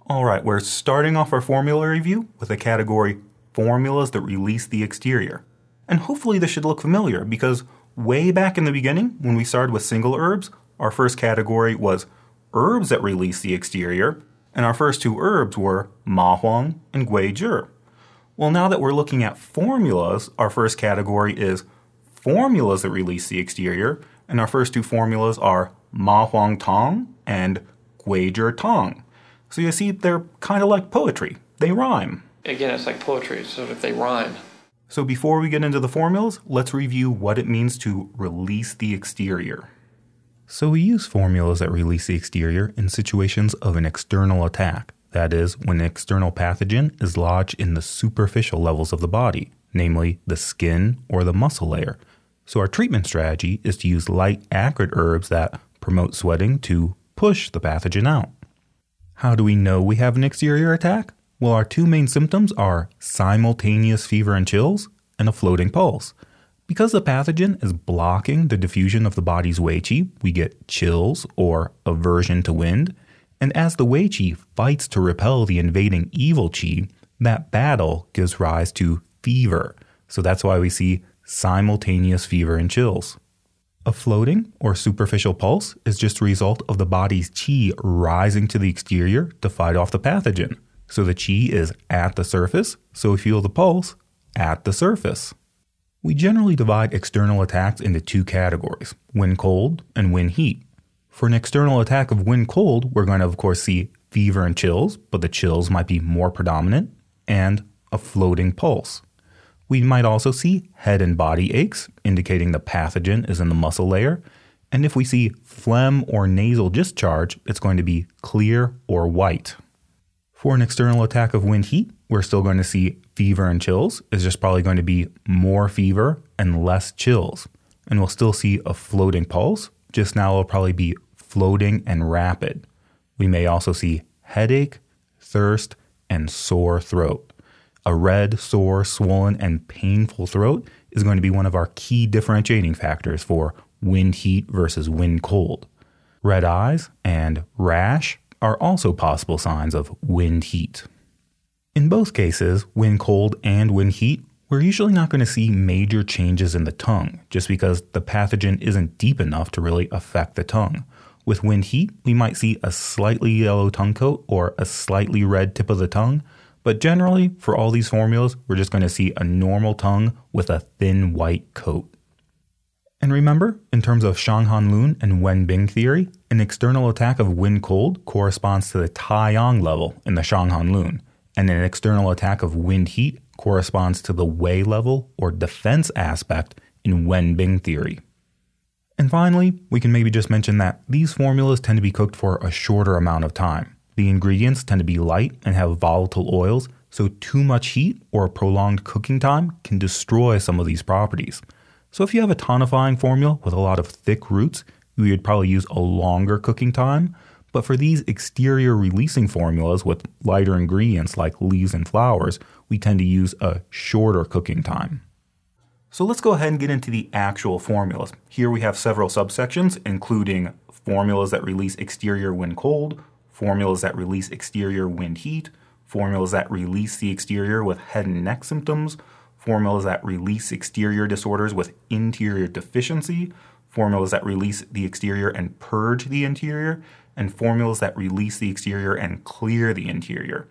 Alright, we're starting off our formula review with a category Formulas that Release the Exterior. And hopefully this should look familiar because way back in the beginning, when we started with single herbs, our first category was Herbs that Release the Exterior, and our first two herbs were Ma Huang and Gui Zhi. Well, now that we're looking at formulas, our first category is Formulas that Release the Exterior, and our first two formulas are Ma Huang Tong and Gui Zhi Tong. So you see, they're kind of like poetry. They rhyme. Again, it's like poetry, so if they rhyme. So before we get into the formulas, let's review what it means to release the exterior. So we use formulas that release the exterior in situations of an external attack. That is, when an external pathogen is lodged in the superficial levels of the body, namely the skin or the muscle layer. So our treatment strategy is to use light, acrid herbs that promote sweating to push the pathogen out. How do we know we have an exterior attack? Well, our two main symptoms are simultaneous fever and chills and a floating pulse. Because the pathogen is blocking the diffusion of the body's Wei Qi, we get chills or aversion to wind. And as the Wei Qi fights to repel the invading evil Qi, that battle gives rise to fever. So that's why we see simultaneous fever and chills. A floating or superficial pulse is just a result of the body's Qi rising to the exterior to fight off the pathogen. So the Qi is at the surface, so we feel the pulse at the surface. We generally divide external attacks into two categories, wind cold and wind heat. For an external attack of wind cold, we're going to of course see fever and chills, but the chills might be more predominant, and a floating pulse. We might also see head and body aches, indicating the pathogen is in the muscle layer, and if we see phlegm or nasal discharge, it's going to be clear or white. For an external attack of wind heat, we're still going to see fever and chills. It's just probably going to be more fever and less chills. And we'll still see a floating pulse, just now it'll probably be floating and rapid. We may also see headache, thirst, and sore throat. A red, sore, swollen, and painful throat is going to be one of our key differentiating factors for wind heat versus wind cold. Red eyes and rash are also possible signs of wind heat. In both cases, wind cold and wind heat, we're usually not going to see major changes in the tongue, just because the pathogen isn't deep enough to really affect the tongue. With wind heat, we might see a slightly yellow tongue coat or a slightly red tip of the tongue, but generally, for all these formulas, we're just going to see a normal tongue with a thin white coat. And remember, in terms of Shanghan Lun and Wenbing theory, an external attack of wind cold corresponds to the Taiyang level in the Shanghan Lun, and an external attack of wind heat corresponds to the Wei level or defense aspect in Wenbing theory. And finally, we can maybe just mention that these formulas tend to be cooked for a shorter amount of time. The ingredients tend to be light and have volatile oils, so too much heat or a prolonged cooking time can destroy some of these properties. So if you have a tonifying formula with a lot of thick roots, we would probably use a longer cooking time. But for these exterior releasing formulas with lighter ingredients like leaves and flowers, we tend to use a shorter cooking time. So let's go ahead and get into the actual formulas. Here we have several subsections, including formulas that release exterior wind cold, formulas that release exterior wind heat, formulas that release the exterior with head and neck symptoms, formulas that release exterior disorders with interior deficiency, formulas that release the exterior and purge the interior, and formulas that release the exterior and clear the interior.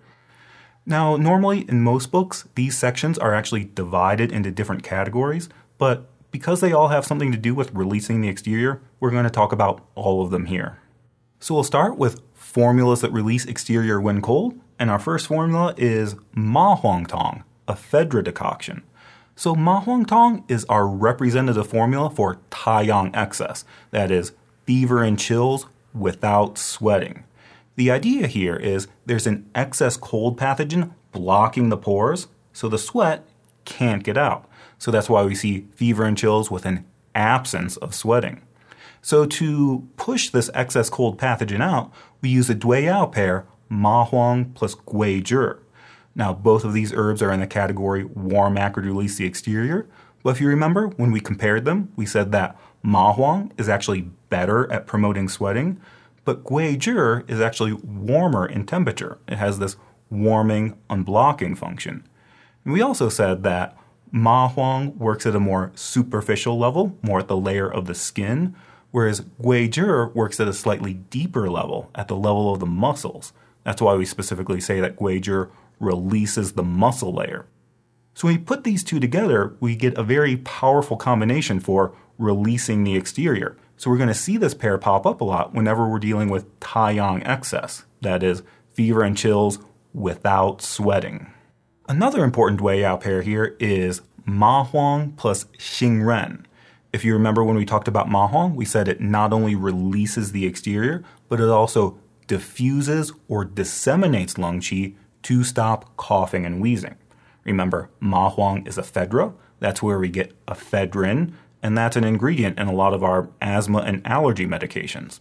Now, normally in most books, these sections are actually divided into different categories, but because they all have something to do with releasing the exterior, we're going to talk about all of them here. So we'll start with formulas that release exterior wind cold, and our first formula is Ma Huang Tong, a ephedra decoction. So Ma Huang Tong is our representative formula for Taiyang excess, that is, fever and chills without sweating. The idea here is there's an excess cold pathogen blocking the pores, so the sweat can't get out. So that's why we see fever and chills with an absence of sweating. So to push this excess cold pathogen out, we use a Duiyao pair, Ma Huang plus Gui Zhi. Now, both of these herbs are in the category warm acrid release the exterior, but if you remember, when we compared them, we said that Ma Huang is actually better at promoting sweating, But Guizhi is actually warmer in temperature. It has this warming, unblocking function. And we also said that Ma Huang works at a more superficial level, more at the layer of the skin, whereas Guizhi works at a slightly deeper level, at the level of the muscles. That's why we specifically say that Guizhi releases the muscle layer. So when we put these two together, we get a very powerful combination for releasing the exterior. So we're going to see this pair pop up a lot whenever we're dealing with Taiyang excess, that is, fever and chills without sweating. Another important Guiyao pair here is Ma Huang plus Xing Ren. If you remember when we talked about Ma Huang, we said it not only releases the exterior, but it also diffuses or disseminates lung qi to stop coughing and wheezing. Remember, Ma Huang is ephedra. That's where we get ephedrine, and that's an ingredient in a lot of our asthma and allergy medications.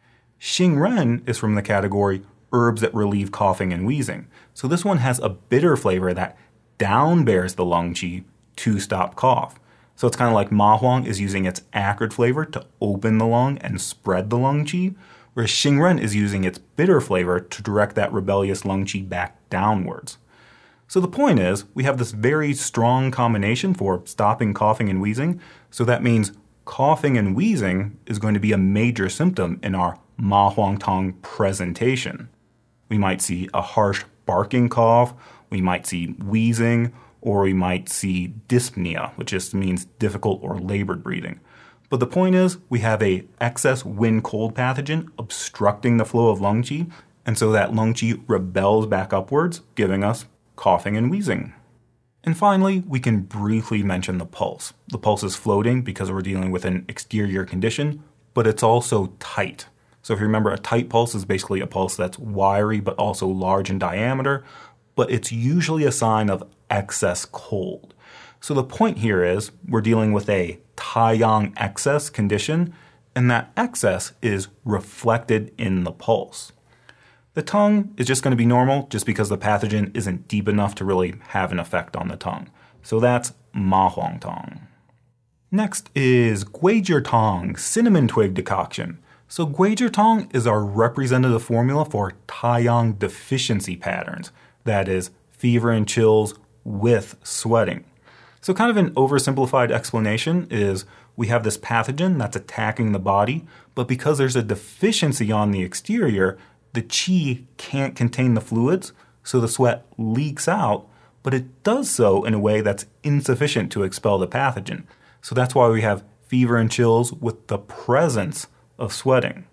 Xing Ren is from the category herbs that relieve coughing and wheezing. So this one has a bitter flavor that downbears the lung qi to stop cough. So it's kind of like Ma Huang is using its acrid flavor to open the lung and spread the lung qi, whereas Xing Ren is using its bitter flavor to direct that rebellious lung qi back downwards. So the point is, we have this very strong combination for stopping coughing and wheezing, so that means coughing and wheezing is going to be a major symptom in our Ma Huang Tong presentation. We might see a harsh barking cough, we might see wheezing, or we might see dyspnea, which just means difficult or labored breathing. But the point is, we have a excess wind-cold pathogen obstructing the flow of lung qi, and so that lung qi rebels back upwards, giving us coughing and wheezing. And finally, we can briefly mention the pulse. The pulse is floating because we're dealing with an exterior condition, but it's also tight. So if you remember, a tight pulse is basically a pulse that's wiry but also large in diameter, but it's usually a sign of excess cold. So the point here is we're dealing with a Taiyang excess condition, and that excess is reflected in the pulse. The tongue is just going to be normal just because the pathogen isn't deep enough to really have an effect on the tongue. So that's Ma Huang Tong. Next is Guizhi Tong cinnamon twig decoction. So Guizhi Tong is our representative formula for Taiyang deficiency patterns, that is, fever and chills with sweating. So kind of an oversimplified explanation is we have this pathogen that's attacking the body, but because there's a deficiency on the exterior, the qi can't contain the fluids, so the sweat leaks out, but it does so in a way that's insufficient to expel the pathogen. So that's why we have fever and chills with the presence of sweating.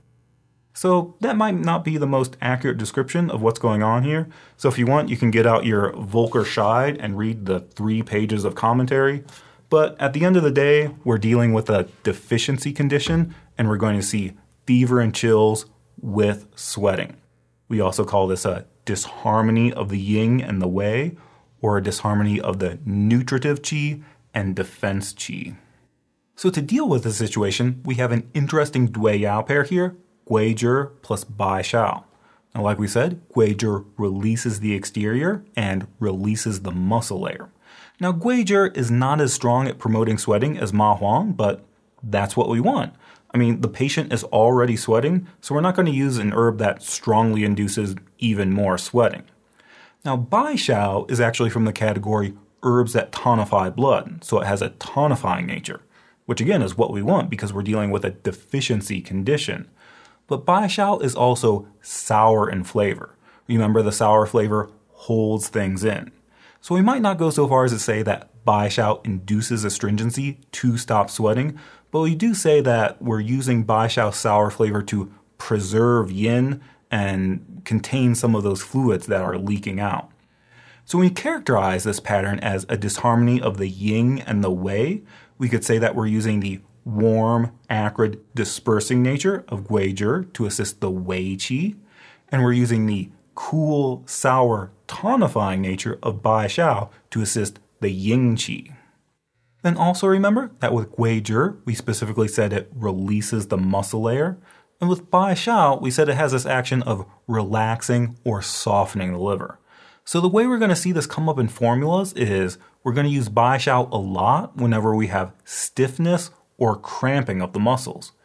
So that might not be the most accurate description of what's going on here. So if you want, you can get out your Volker Scheid and read the 3 pages of commentary. But at the end of the day, we're dealing with a deficiency condition, and we're going to see fever and chills with sweating. We also call this a disharmony of the yin and the wei, or a disharmony of the nutritive qi and defense qi. So to deal with the situation, we have an interesting Guiyao pair here, Guizhi plus Bai Xiao. Now, like we said, Guizhi releases the exterior and releases the muscle layer. Now, Guizhi is not as strong at promoting sweating as Ma Huang, but that's what we want. I mean, the patient is already sweating, so we're not going to use an herb that strongly induces even more sweating. Now, Bai Xiao is actually from the category herbs that tonify blood, so it has a tonifying nature, which again is what we want because we're dealing with a deficiency condition. But Bai Xiao is also sour in flavor. Remember, the sour flavor holds things in. So we might not go so far as to say that Bai Xiao induces astringency to stop sweating, but we do say that we're using Bai Xiao sour flavor to preserve yin and contain some of those fluids that are leaking out. So when we characterize this pattern as a disharmony of the yin and the wei, we could say that we're using the warm, acrid, dispersing nature of Guizhi to assist the wei qi, and we're using the cool, sour, tonifying nature of Bai Xiao to assist the yin qi. Then also remember that with Guizhi, we specifically said it releases the muscle layer, and with Bai Xiao, we said it has this action of relaxing or softening the liver. So the way we're going to see this come up in formulas is we're going to use Bai Xiao a lot whenever we have stiffness or cramping of the muscles.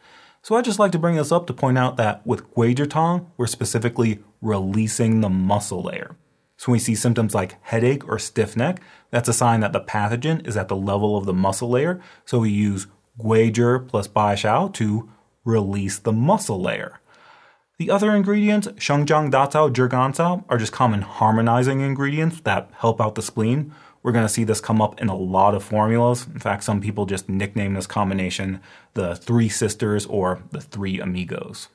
So I just like to bring this up to point out that with Guizhitang, we're specifically releasing the muscle layer. So when we see symptoms like headache or stiff neck, that's a sign that the pathogen is at the level of the muscle layer. So we use Guizhi plus Baishao to release the muscle layer. The other ingredients, Shengjiang, Dacao, Zhigancao, are just common harmonizing ingredients that help out the spleen. We're going to see this come up in a lot of formulas. In fact, some people just nickname this combination the Three Sisters or the Three Amigos.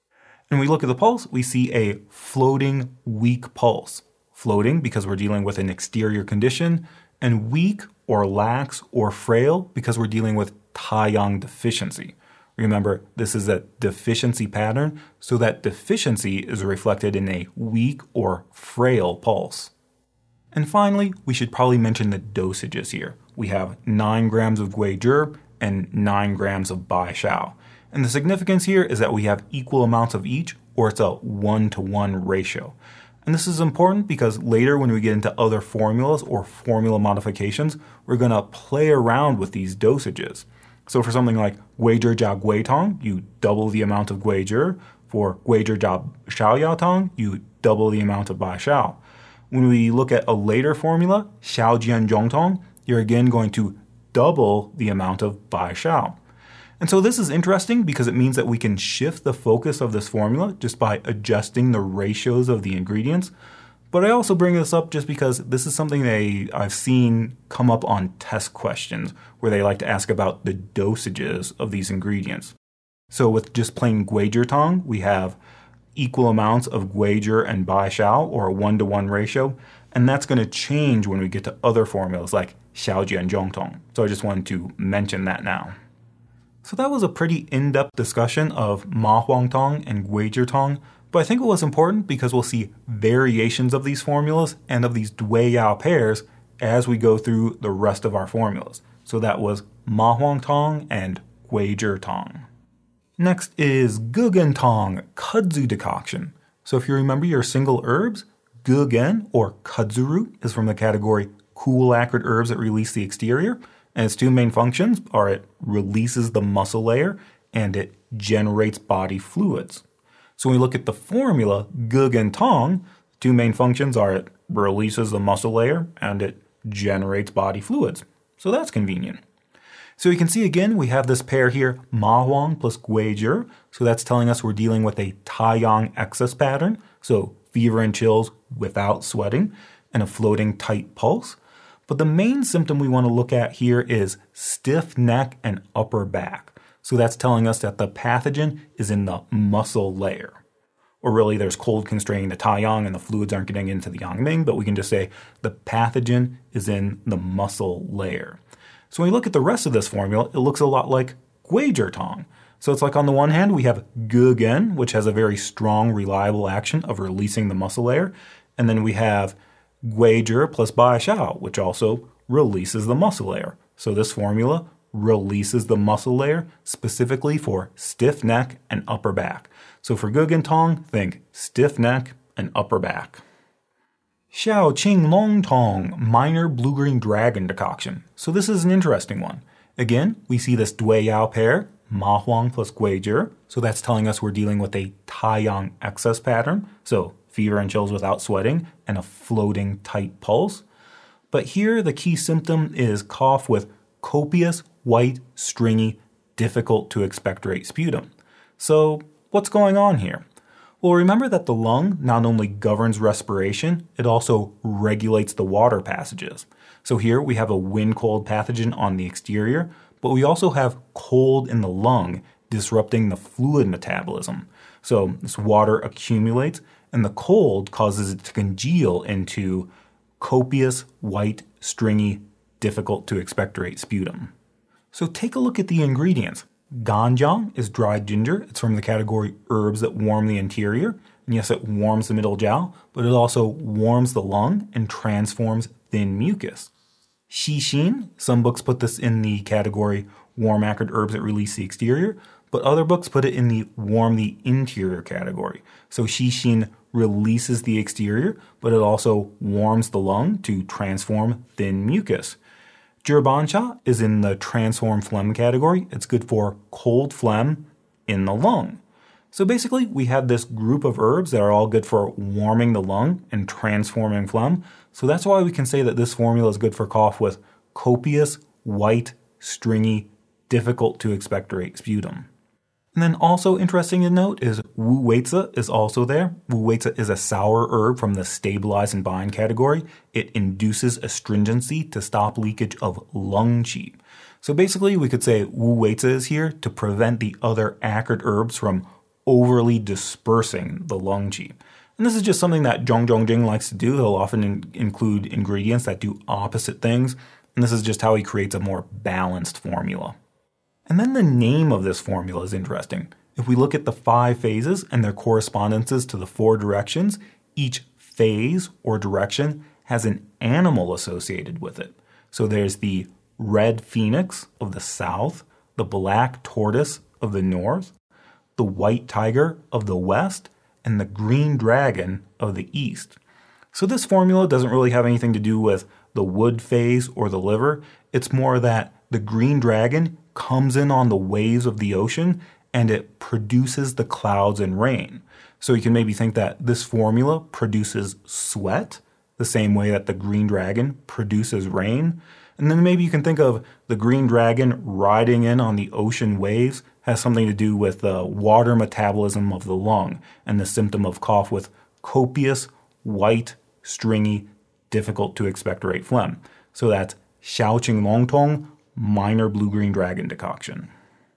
And we look at the pulse, we see a floating, weak pulse. Floating because we're dealing with an exterior condition, and weak or lax or frail because we're dealing with Taiyang deficiency. Remember, this is a deficiency pattern, so that deficiency is reflected in a weak or frail pulse. And finally, we should probably mention the dosages here. We have 9 grams of Guizhi and 9 grams of Baishao. And the significance here is that we have equal amounts of each, or it's a 1-to-1 ratio. And this is important because later when we get into other formulas or formula modifications, we're going to play around with these dosages. So for something like Guizhi jia Guitong, you double the amount of Guizhi. For Guizhi jia Xiaoyatong, you double the amount of Baishao. When we look at a later formula, Xiaojian Zhongtong, you're again going to double the amount of Baishao. And so this is interesting because it means that we can shift the focus of this formula just by adjusting the ratios of the ingredients. But I also bring this up just because this is something I've seen come up on test questions where they like to ask about the dosages of these ingredients. So with just plain Guizhitang, we have equal amounts of Guizhi and Baishao, or a 1-to-1 ratio, and that's going to change when we get to other formulas like Xiaojian Zhongtong. So I just wanted to mention that now. So that was a pretty in-depth discussion of Ma Huangtong and Guizhitang, but I think it was important because we'll see variations of these formulas and of these Dui-Yao pairs as we go through the rest of our formulas. So that was Ma Huangtong and Guizhitang. Next is Gugentong kudzu decoction. So if you remember your single herbs, Gugen or kudzu root is from the category cool acrid herbs that release the exterior. And its 2 main functions are it releases the muscle layer and it generates body fluids. So when we look at the formula, Gugentong, 2 main functions are it releases the muscle layer and it generates body fluids. So that's convenient. So you can see again, we have this pair here, Ma Huang plus Guizhi. So that's telling us we're dealing with a Taiyang excess pattern. So fever and chills without sweating and a floating tight pulse. But the main symptom we want to look at here is stiff neck and upper back. So that's telling us that the pathogen is in the muscle layer. Or really, there's cold constraining the Taiyang and the fluids aren't getting into the Yangming, but we can just say the pathogen is in the muscle layer. So when we look at the rest of this formula, it looks a lot like Guizhitang. So it's like on the one hand, we have Gugen, which has a very strong, reliable action of releasing the muscle layer. And then we have Guizhi plus Baishao, which also releases the muscle layer. So this formula releases the muscle layer specifically for stiff neck and upper back. So for Gugentong, think stiff neck and upper back. Xiaoqing Longtong minor blue-green dragon decoction. So this is an interesting one. Again, we see this Dui-Yao pair, Ma Huang plus Guizhi. So that's telling us we're dealing with a Taiyang excess pattern. So fever and chills without sweating, and a floating tight pulse. But here the key symptom is cough with copious, white, stringy, difficult to expectorate sputum. So what's going on here? Well, remember that the lung not only governs respiration, it also regulates the water passages. So here we have a wind-cold pathogen on the exterior, but we also have cold in the lung disrupting the fluid metabolism. So this water accumulates, and the cold causes it to congeal into copious, white, stringy, difficult to expectorate sputum. So take a look at the ingredients. Ganjiang is dried ginger. It's from the category herbs that warm the interior. And yes, it warms the middle jiao, but it also warms the lung and transforms thin mucus. Xixin, some books put this in the category warm acrid herbs that release the exterior, but other books put it in the warm the interior category. So Xixin releases the exterior, but it also warms the lung to transform thin mucus. Zhibancha is in the transform phlegm category. It's good for cold phlegm in the lung. So basically, we have this group of herbs that are all good for warming the lung and transforming phlegm. So that's why we can say that this formula is good for cough with copious, white, stringy, difficult to expectorate sputum. And then also interesting to note is Wu Weizhi is also there. Wu Weizhi is a sour herb from the stabilize and bind category. It induces astringency to stop leakage of lung qi. So basically, we could say Wu Weizhi is here to prevent the other acrid herbs from overly dispersing the lung qi. And this is just something that Zhong Zhongjing likes to do. He'll often include ingredients that do opposite things. And this is just how he creates a more balanced formula. And then the name of this formula is interesting. If we look at the 5 phases and their correspondences to the 4 directions, each phase or direction has an animal associated with it. So there's the red phoenix of the south, the black tortoise of the north, the white tiger of the west, and the green dragon of the east. So this formula doesn't really have anything to do with the wood phase or the liver. It's more that the green dragon comes in on the waves of the ocean and it produces the clouds and rain. So you can maybe think that this formula produces sweat, the same way that the green dragon produces rain. And then maybe you can think of the green dragon riding in on the ocean waves has something to do with the water metabolism of the lung and the symptom of cough with copious, white, stringy, difficult to expectorate phlegm. So that's Xiaoqing Longtong minor blue-green dragon decoction.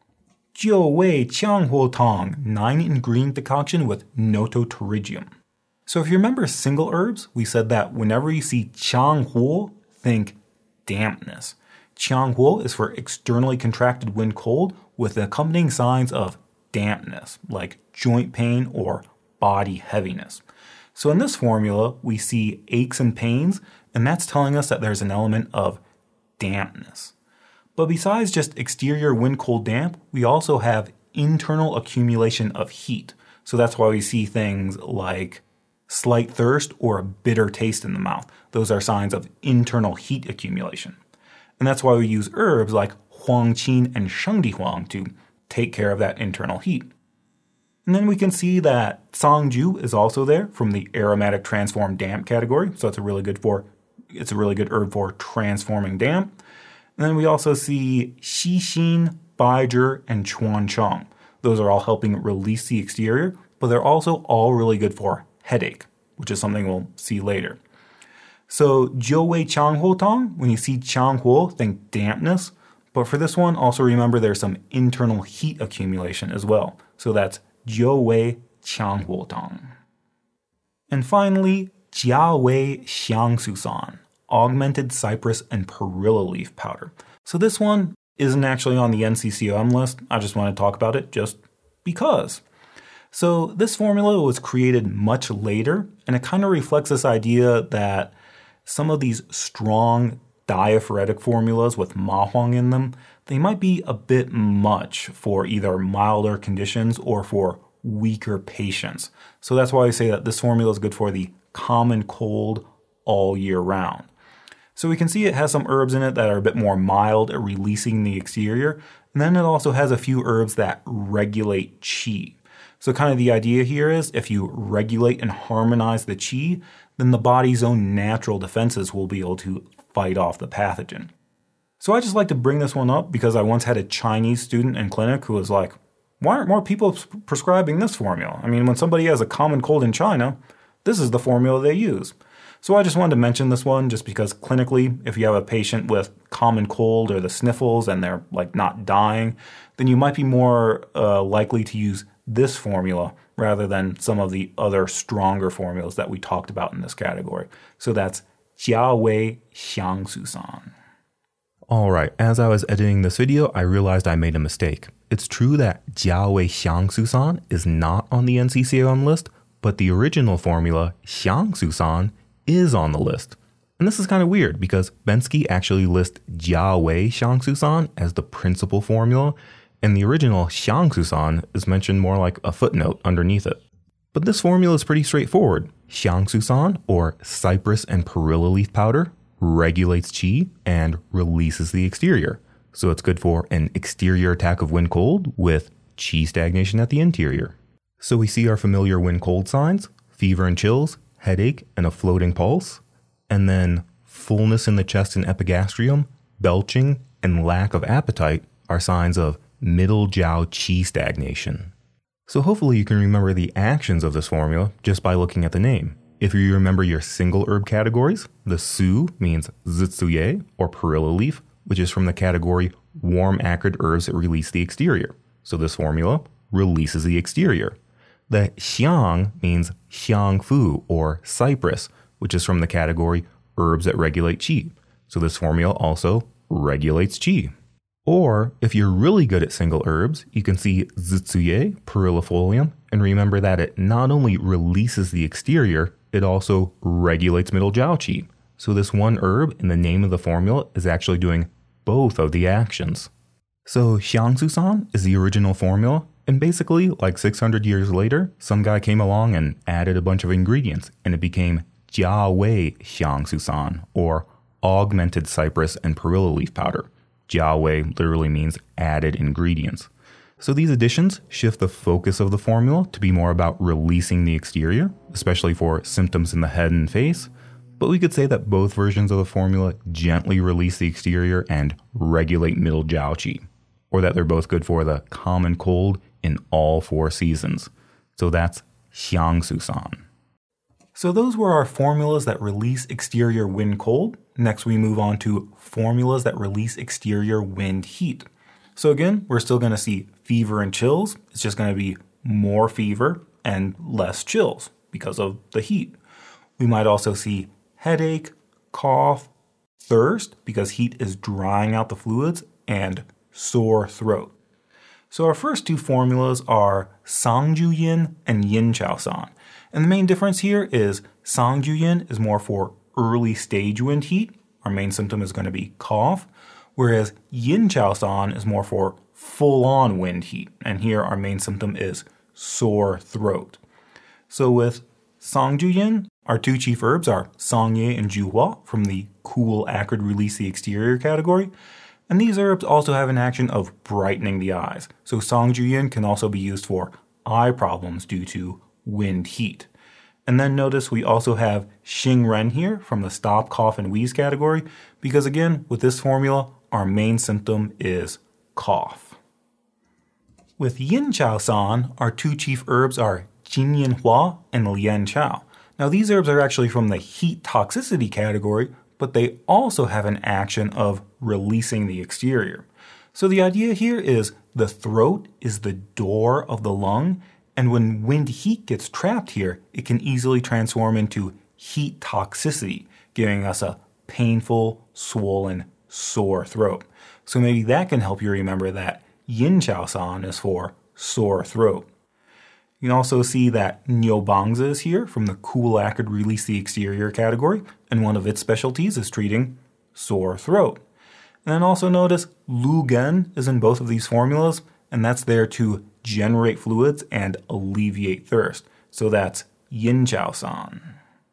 Jiu Wei Qianghuo Tong 9 ingredient decoction with nototerigium. So if you remember single herbs, we said that whenever you see Qianghuo, think dampness. Qianghuo is for externally contracted when cold with accompanying signs of dampness, like joint pain or body heaviness. So in this formula, we see aches and pains, and that's telling us that there's an element of dampness. But besides just exterior wind cold damp, we also have internal accumulation of heat. So that's why we see things like slight thirst or a bitter taste in the mouth. Those are signs of internal heat accumulation. And that's why we use herbs like huangqin and shengdihuang to take care of that internal heat. And then we can see that sangju is also there from the aromatic transformed damp category. So it's a really good herb for transforming damp. And then we also see xixin, baizhi, and chuancheng. Those are all helping release the exterior, but they're also all really good for headache, which is something we'll see later. So jiu wei qianghuo tong, when you see qianghuo, think dampness. But for this one, also remember there's some internal heat accumulation as well. So that's jiu wei qianghuo tong. And finally, jia wei xiang susan, augmented cypress and perilla leaf powder. So this one isn't actually on the NCCOM list. I just want to talk about it just because. So this formula was created much later, and it kind of reflects this idea that some of these strong diaphoretic formulas with ma huang in them, they might be a bit much for either milder conditions or for weaker patients. So that's why I say that this formula is good for the common cold all year round. So we can see it has some herbs in it that are a bit more mild at releasing the exterior. And then it also has a few herbs that regulate qi. So kind of the idea here is if you regulate and harmonize the qi, then the body's own natural defenses will be able to fight off the pathogen. So I just like to bring this one up because I once had a Chinese student in clinic who was like, why aren't more people prescribing this formula? I mean, when somebody has a common cold in China, this is the formula they use. So I just wanted to mention this one just because clinically, if you have a patient with common cold or the sniffles and they're like not dying, then you might be more likely to use this formula rather than some of the other stronger formulas that we talked about in this category. So that's Jia Wei Xiang Susan. All right, as I was editing this video, I realized I made a mistake. It's true that Jia Wei Xiang Susan is not on the NCCOM list, but the original formula, Xiang Susan, is on the list. And this is kind of weird because Bensky actually lists Jia Wei Xiang Susan as the principal formula, and the original Xiang Susan is mentioned more like a footnote underneath it. But this formula is pretty straightforward. Xiang Susan, or cypress and perilla leaf powder, regulates qi and releases the exterior. So it's good for an exterior attack of wind cold with qi stagnation at the interior. So we see our familiar wind-cold signs, fever and chills, headache, and a floating pulse, and then fullness in the chest and epigastrium, belching, and lack of appetite are signs of middle jiao qi stagnation. So hopefully you can remember the actions of this formula just by looking at the name. If you remember your single herb categories, the su means zitsuye or perilla leaf, which is from the category warm acrid herbs that release the exterior. So this formula releases the exterior. The xiang means xiangfu or cypress, which is from the category herbs that regulate qi. So this formula also regulates qi. Or if you're really good at single herbs, you can see zitsuye perillifolium and remember that it not only releases the exterior, it also regulates middle jiao qi. So this one herb in the name of the formula is actually doing both of the actions. So Xiangsusan is the original formula, and basically, like 600 years later, some guy came along and added a bunch of ingredients, and it became Jiawei Xiangsusan, or augmented cypress and perilla leaf powder. Jiawei literally means added ingredients. So these additions shift the focus of the formula to be more about releasing the exterior, especially for symptoms in the head and face. But we could say that both versions of the formula gently release the exterior and regulate middle jiao qi, or that they're both good for the common cold in all 4 seasons. So that's Xiangsusan. So those were our formulas that release exterior wind cold. Next we move on to formulas that release exterior wind heat. So again, we're still going to see fever and chills. It's just going to be more fever and less chills because of the heat. We might also see headache, cough, thirst because heat is drying out the fluids, and sore throat. So our first 2 formulas are Sangjuyin and Yinchaosan. And the main difference here is Sangjuyin is more for early stage wind heat. Our main symptom is going to be cough, whereas Yinchaosan is more for full-on wind heat. And here our main symptom is sore throat. So with Sangjuyin, our 2 chief herbs are Sangye and Juhua from the cool, acrid, release the exterior category. And these herbs also have an action of brightening the eyes. So Sangjuyin can also be used for eye problems due to wind heat. And then notice we also have Xingren here from the stop, cough, and wheeze category, because again, with this formula, our main symptom is cough. With Yinchaosan, our 2 chief herbs are Jinyanhua and Lianchao. Now these herbs are actually from the heat toxicity category, but they also have an action of releasing the exterior. So the idea here is the throat is the door of the lung, and when wind heat gets trapped here, it can easily transform into heat toxicity, giving us a painful, swollen, sore throat. So maybe that can help you remember that Yinchaosan is for sore throat. You can also see that Niobangza is here from the cool, acrid, release the exterior category, and one of its specialties is treating sore throat. And then also notice Lugen is in both of these formulas, and that's there to generate fluids and alleviate thirst. So that's Yinchaosan.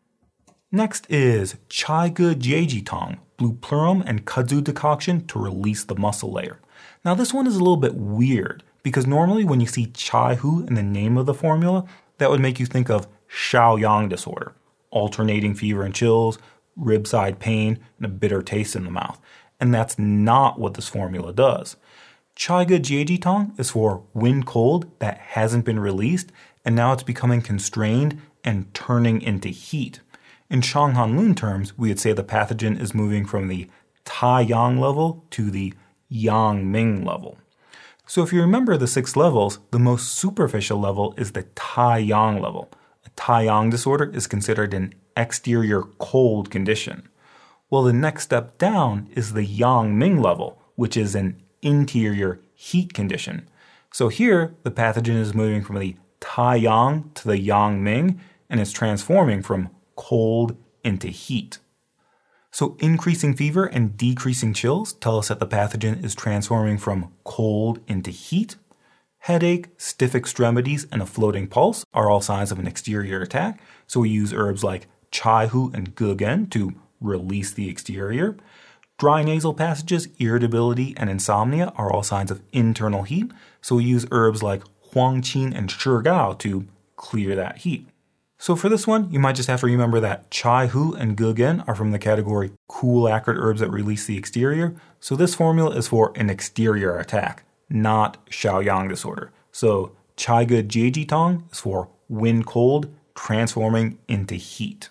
Next is Chaigu Jiejitong, blue plurum and kudzu decoction to release the muscle layer. Now this one is a little bit weird, because normally when you see Chaihu in the name of the formula, that would make you think of Shaoyang disorder, alternating fever and chills, rib side pain, and a bitter taste in the mouth. And that's not what this formula does. Chaigu Jiejitong is for wind cold that hasn't been released, and now it's becoming constrained and turning into heat. In Shanghanlun terms, we would say the pathogen is moving from the Taiyang level to the Yangming level. So if you remember the 6 levels, the most superficial level is the Taiyang level. A Taiyang disorder is considered an exterior cold condition. Well, the next step down is the Yangming level, which is an interior heat condition. So here, the pathogen is moving from the Taiyang to the Yangming, and it's transforming from cold into heat. So increasing fever and decreasing chills tell us that the pathogen is transforming from cold into heat. Headache, stiff extremities, and a floating pulse are all signs of an exterior attack, so we use herbs like Chaihu and Gugen to release the exterior. Dry nasal passages, irritability, and insomnia are all signs of internal heat, so we use herbs like huangqin and shigao to clear that heat. So for this one, you might just have to remember that chai hu and gegen are from the category cool acrid herbs that release the exterior, so this formula is for an exterior attack, not Shaoyang disorder. So chai ge jieji tong is for wind cold, transforming into heat.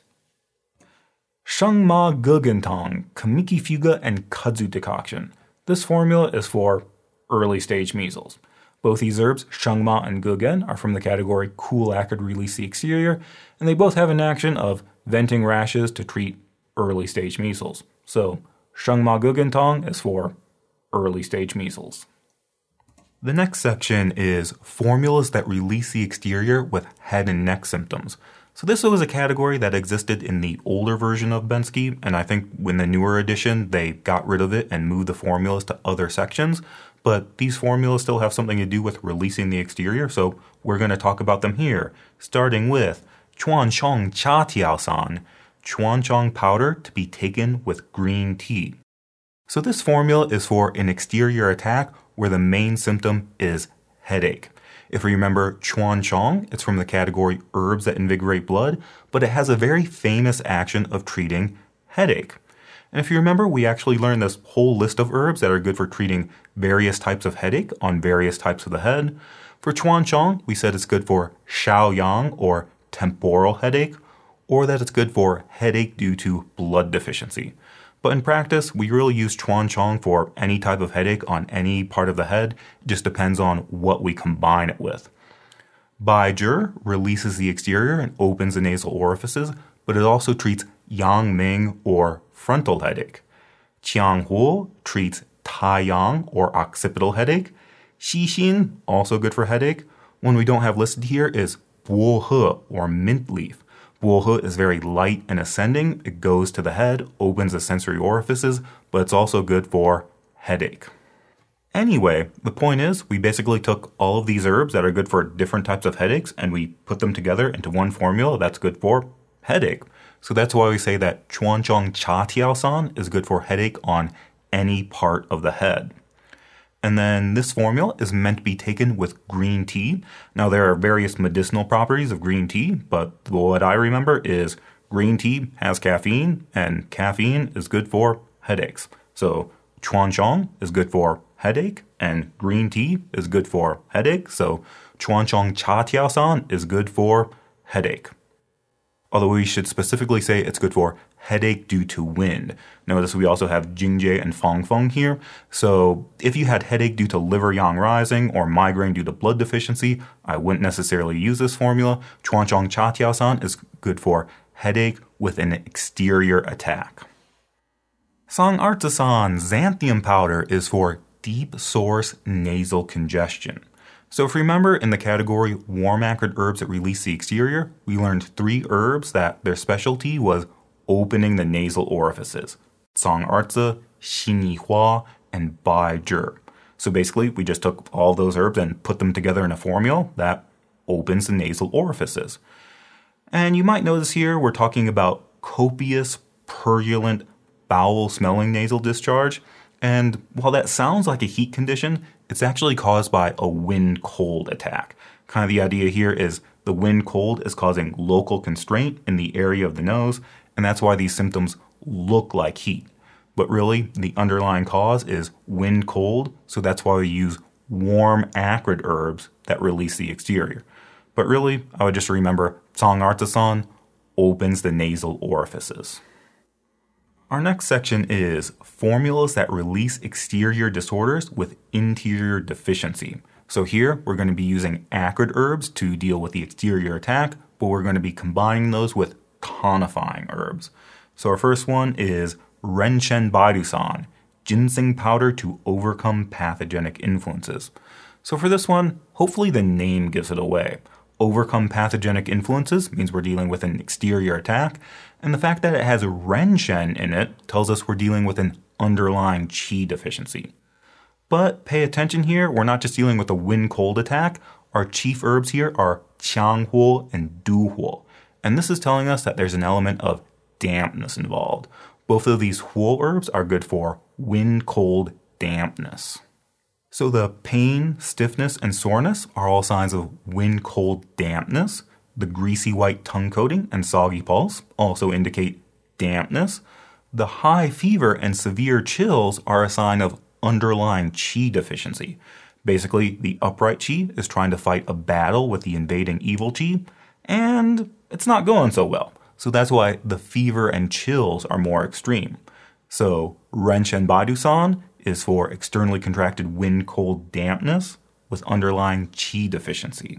Shengma gegen tong, kamiki fuga, and kudzu decoction. This formula is for early stage measles. Both these herbs, shengma and gegen, are from the category cool acrid release the exterior, and they both have an action of venting rashes to treat early stage measles. So shengma gegen tong is for early stage measles. The next section is formulas that release the exterior with head and neck symptoms. So this was a category that existed in the older version of Bensky, and I think in the newer edition they got rid of it and moved the formulas to other sections. But these formulas still have something to do with releasing the exterior, so we're going to talk about them here, starting with Chuanchong Cha Tiao San, Chuanchong powder to be taken with green tea. So this formula is for an exterior attack where the main symptom is headache. If you remember Chuanchong, it's from the category herbs that invigorate blood, but it has a very famous action of treating headache. And if you remember, we actually learned this whole list of herbs that are good for treating various types of headache on various types of the head. For Chuanchong, we said it's good for Shaoyang or temporal headache, or that it's good for headache due to blood deficiency. But in practice, we really use Chuanchong for any type of headache on any part of the head. It just depends on what we combine it with. Baizhi releases the exterior and opens the nasal orifices, but it also treats Yangming or frontal headache. Qianghu treats Taiyang or occipital headache. Xixin, also good for headache. One we don't have listed here is Bohe or mint leaf. Bohe is very light and ascending. It goes to the head, opens the sensory orifices, but it's also good for headache. Anyway, the point is, we basically took all of these herbs that are good for different types of headaches and we put them together into one formula that's good for headache. So that's why we say that Chuanchong Cha Tiao San is good for headache on any part of the head. And then this formula is meant to be taken with green tea. Now there are various medicinal properties of green tea, but what I remember is green tea has caffeine, and caffeine is good for headaches. So Chuanchong is good for headache, and green tea is good for headache. So Chuanchong Cha Tiao San is good for headache. Although we should specifically say it's good for headache due to wind. Notice we also have Jingjie and Fangfeng here. So if you had headache due to liver yang rising or migraine due to blood deficiency, I wouldn't necessarily use this formula. Chuanchong Cha Tiao San is good for headache with an exterior attack. Sang Artisan xanthium powder is for deep source nasal congestion. So if you remember in the category warm acrid herbs that release the exterior, we learned 3 herbs that their specialty was opening the nasal orifices. Cang'erzi, Xinyi and Baizhi. So basically, we just took all those herbs and put them together in a formula that opens the nasal orifices. And you might notice here we're talking about copious, purulent, foul-smelling nasal discharge. And while that sounds like a heat condition, it's actually caused by a wind cold attack. Kind of the idea here is the wind cold is causing local constraint in the area of the nose, and that's why these symptoms look like heat. But really, the underlying cause is wind cold, so that's why we use warm acrid herbs that release the exterior. But really, I would just remember Cang'erzi opens the nasal orifices. Our next section is formulas that release exterior disorders with interior deficiency. So here, we're going to be using acrid herbs to deal with the exterior attack, but we're going to be combining those with tonifying herbs. So our first one is Renshen Baidusan, ginseng powder to overcome pathogenic influences. So for this one, hopefully the name gives it away. Overcome pathogenic influences means we're dealing with an exterior attack, and the fact that it has Renshen in it tells us we're dealing with an underlying qi deficiency. But pay attention here, we're not just dealing with a wind-cold attack. Our chief herbs here are Qianghu and Duhuo, and this is telling us that there's an element of dampness involved. Both of these huo herbs are good for wind, cold, dampness. So the pain, stiffness, and soreness are all signs of wind, cold, dampness. The greasy white tongue coating and soggy pulse also indicate dampness. The high fever and severe chills are a sign of underlying qi deficiency. Basically, the upright qi is trying to fight a battle with the invading evil qi, and it's not going so well. So that's why the fever and chills are more extreme. So Renshen Baidusan is for externally contracted wind, cold, dampness with underlying qi deficiency.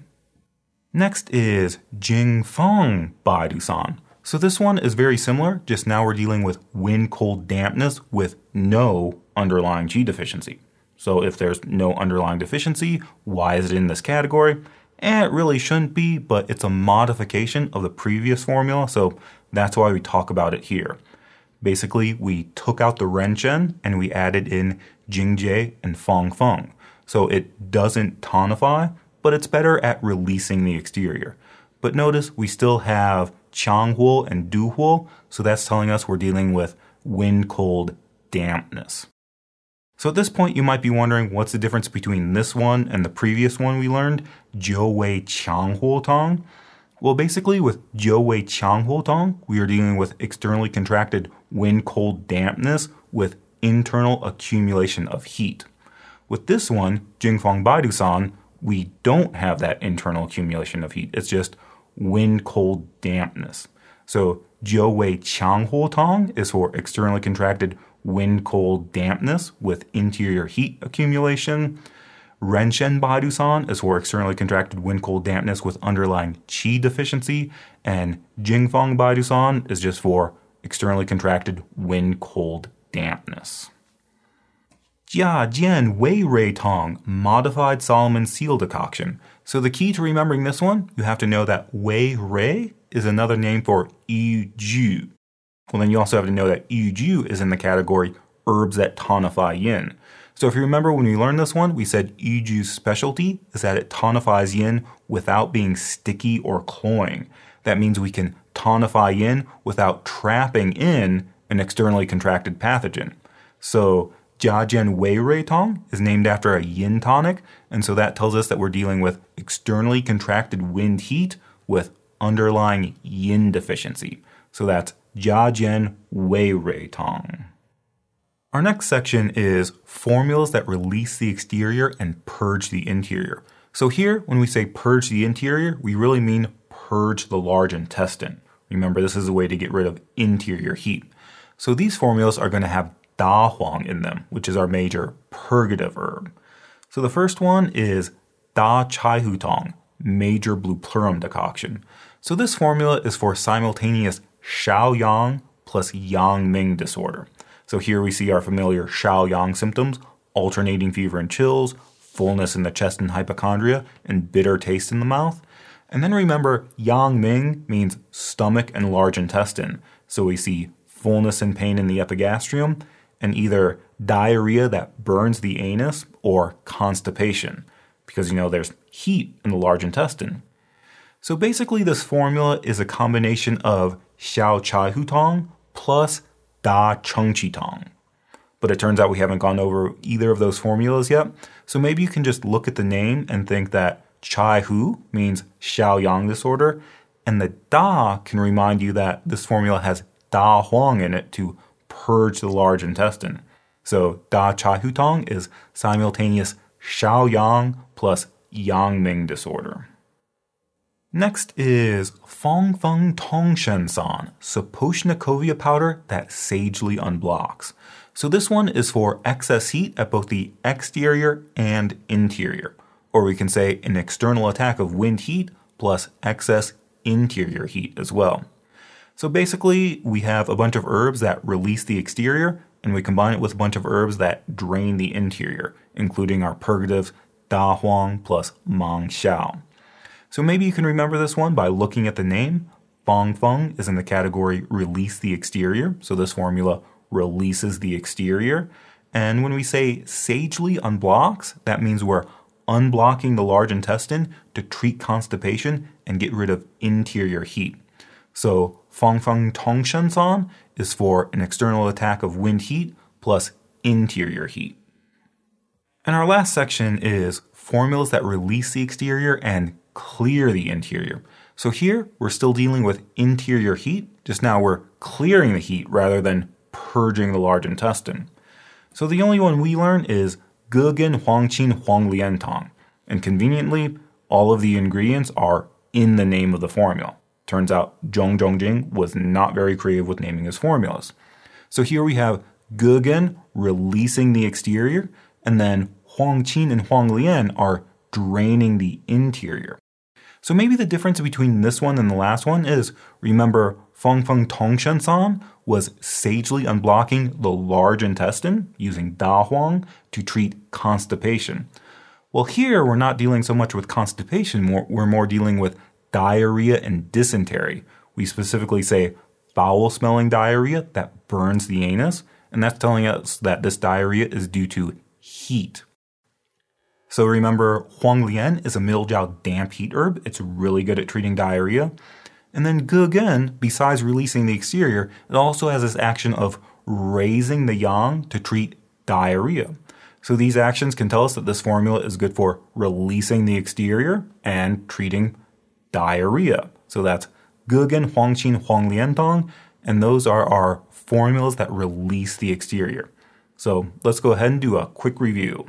Next is Jingfeng Baidusan. So this one is very similar, just now we're dealing with wind, cold, dampness with no underlying qi deficiency. So if there's no underlying deficiency, why is it in this category? It really shouldn't be, but it's a modification of the previous formula, so that's why we talk about it here. Basically, we took out the Renshen and we added in Jingjie and Fangfeng. So it doesn't tonify, but it's better at releasing the exterior. But notice we still have Changhuo and Duhuo, so that's telling us we're dealing with wind, cold, dampness. So at this point, you might be wondering what's the difference between this one and the previous one we learned, Jiuwei Changhuo Tong. Well, basically with Jiuwei Changhuo Tong, we are dealing with externally contracted wind, cold, dampness with internal accumulation of heat. With this one, Jingfeng Baidusan, we don't have that internal accumulation of heat. It's just wind, cold, dampness. So Jiuwei Changhuo Tong is for externally contracted wind, cold, dampness with interior heat accumulation. Renshen Baidusan is for externally contracted wind, cold, dampness with underlying qi deficiency. And Jingfeng Baidusan is just for externally contracted wind, cold, dampness. Jia Jian Wei Rei Tong, modified Solomon seal decoction. So the key to remembering this one, you have to know that Wei Rei is another name for Yu Ju. Well, then you also have to know that Yu Ju is in the category herbs that tonify yin. So if you remember when we learned this one, we said Yu Ju's specialty is that it tonifies yin without being sticky or cloying. That means we can tonify yin without trapping in an externally contracted pathogen. So Jiajian Wei Rei Tong is named after a yin tonic, and so that tells us that we're dealing with externally contracted wind heat with underlying yin deficiency. So that's Jiajian Wei Rei Tong. Our next section is formulas that release the exterior and purge the interior. So here, when we say purge the interior, we really mean purge the large intestine. Remember, this is a way to get rid of interior heat. So these formulas are going to have Da Huang in them, which is our major purgative herb. So the first one is Da Chai Hu Tong, major blue plurum decoction. So this formula is for simultaneous Shao-Yang plus Yang-Ming disorder. So here we see our familiar Shao-Yang symptoms, alternating fever and chills, fullness in the chest and hypochondria, and bitter taste in the mouth. And then remember, Yang-Ming means stomach and large intestine. So we see fullness and pain in the epigastrium, and either diarrhea that burns the anus or constipation, because there's heat in the large intestine. So basically this formula is a combination of Xiao Chai Hu Tong plus Da Cheng Qi Tong. But it turns out we haven't gone over either of those formulas yet, so maybe you can just look at the name and think that Chai Hu means Shao-Yang disorder, and the Da can remind you that this formula has Da Huang in it to purge the large intestine. So Da Chai Hu Tong is simultaneous Shao-Yang plus Yang-Ming disorder. Next is Fangfeng Tongshen San, Sapochnikovia powder that sagely unblocks. So this one is for excess heat at both the exterior and interior. Or we can say an external attack of wind heat plus excess interior heat as well. So basically, we have a bunch of herbs that release the exterior, and we combine it with a bunch of herbs that drain the interior, including our purgatives Da Huang plus Mang Xiao. So maybe you can remember this one by looking at the name. Fangfeng is in the category release the exterior, so this formula releases the exterior. And when we say sagely unblocks, that means we're unblocking the large intestine to treat constipation and get rid of interior heat. So Fangfeng Tongshen San is for an external attack of wind heat plus interior heat. And our last section is formulas that release the exterior and clear the interior. So here, we're still dealing with interior heat, just now we're clearing the heat rather than purging the large intestine. So the only one we learn is Gegen Huangqin Huanglian Tang. And conveniently, all of the ingredients are in the name of the formula. Turns out Zhong Zhongjing was not very creative with naming his formulas. So here we have Gegen releasing the exterior, and then Huangqin and Huanglian are draining the interior. So maybe the difference between this one and the last one is, remember, Fangfeng Tongshen San was sagely unblocking the large intestine using Da Huang to treat constipation. Well, here we're not dealing so much with constipation, we're more dealing with diarrhea and dysentery. We specifically say foul-smelling diarrhea that burns the anus, and that's telling us that this diarrhea is due to heat. So remember, Huanglian is a Middlejiao damp heat herb. It's really good at treating diarrhea. And then Gegen, besides releasing the exterior, it also has this action of raising the yang to treat diarrhea. So these actions can tell us that this formula is good for releasing the exterior and treating diarrhea. So that's Gegen, Huangqin, Huanglian Tang, and those are our formulas that release the exterior. So let's go ahead and do a quick review.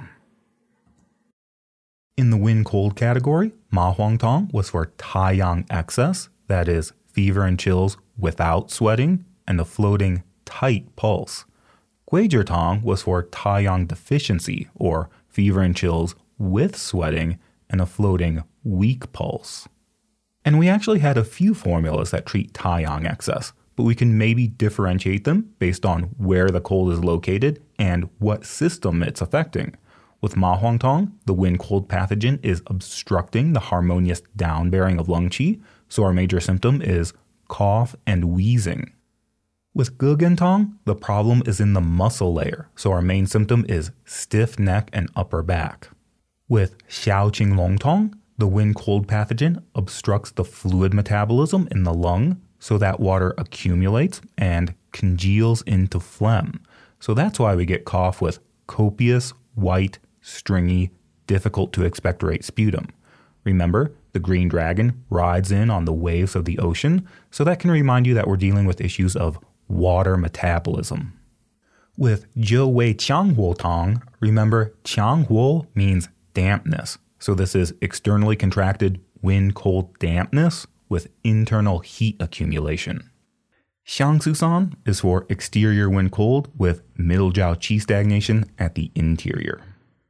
In the wind-cold category, Ma Huang Tong was for Taiyang excess, that is, fever and chills without sweating, and a floating tight pulse. Guizhi Tong was for Taiyang deficiency, or fever and chills with sweating, and a floating weak pulse. And we actually had a few formulas that treat Taiyang excess, but we can maybe differentiate them based on where the cold is located and what system it's affecting. With Ma Huang Tong, the wind-cold pathogen is obstructing the harmonious down-bearing of lung qi, so our major symptom is cough and wheezing. With Gegen Tong, the problem is in the muscle layer, so our main symptom is stiff neck and upper back. With Xiaoqing Long Tong, the wind-cold pathogen obstructs the fluid metabolism in the lung, so that water accumulates and congeals into phlegm. So that's why we get cough with copious, white, stringy, difficult to expectorate sputum. Remember, the green dragon rides in on the waves of the ocean, so that can remind you that we're dealing with issues of water metabolism. With Zhou Wei Qianghuo Tong, remember Qianghuo means dampness, so this is externally contracted wind-cold dampness with internal heat accumulation. Xiangsu San is for exterior wind-cold with Middlejiao qi stagnation at the interior.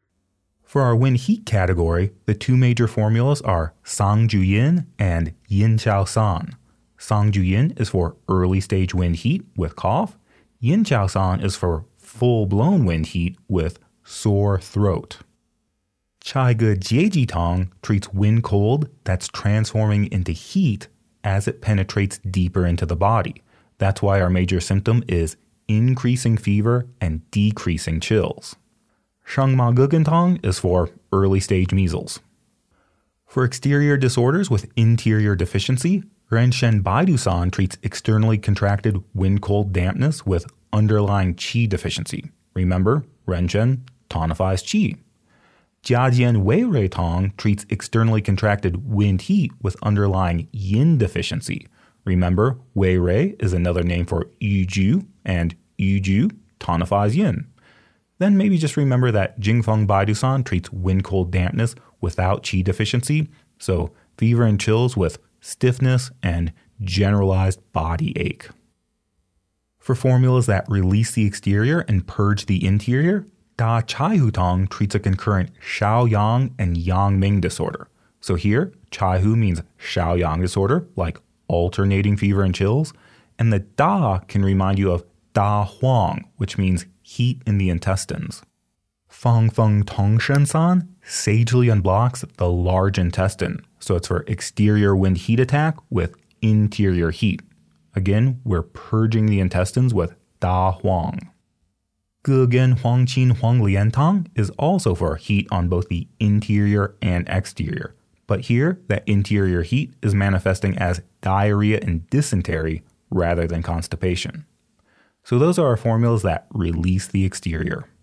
For our wind-heat category, the two major formulas are Sangju Yin and Yin Qiao San. Sangju Yin is for early-stage wind heat with cough. Yin Qiao San is for full-blown wind heat with sore throat. Chai Ge Jieji Tong treats wind cold that's transforming into heat as it penetrates deeper into the body. That's why our major symptom is increasing fever and decreasing chills. Shengma Gegen Tong is for early-stage measles. For exterior disorders with interior deficiency, Renshen Baidu San treats externally contracted wind-cold dampness with underlying qi deficiency. Remember, Renshen tonifies qi. Jiajian Weirui Tong treats externally contracted wind heat with underlying yin deficiency. Remember, Weirui is another name for Yuju, and Yuju tonifies yin. Then maybe just remember that Jingfeng Baidu-san treats wind-cold dampness without qi deficiency, so fever and chills with stiffness and generalized body ache. For formulas that release the exterior and purge the interior, Da Chaihu Tong treats a concurrent Xiao-Yang and Yang-Ming disorder. So here, Chaihu means Xiao-Yang disorder, like alternating fever and chills, and the Da can remind you of Da Huang, which means heat in the intestines. Fangfeng Tongshen San sagely unblocks the large intestine, so it's for exterior wind heat attack with interior heat. Again, we're purging the intestines with Da Huang. Gegen Huangqin Huanglian Tang is also for heat on both the interior and exterior, but here that interior heat is manifesting as diarrhea and dysentery rather than constipation. So those are our formulas that release the exterior.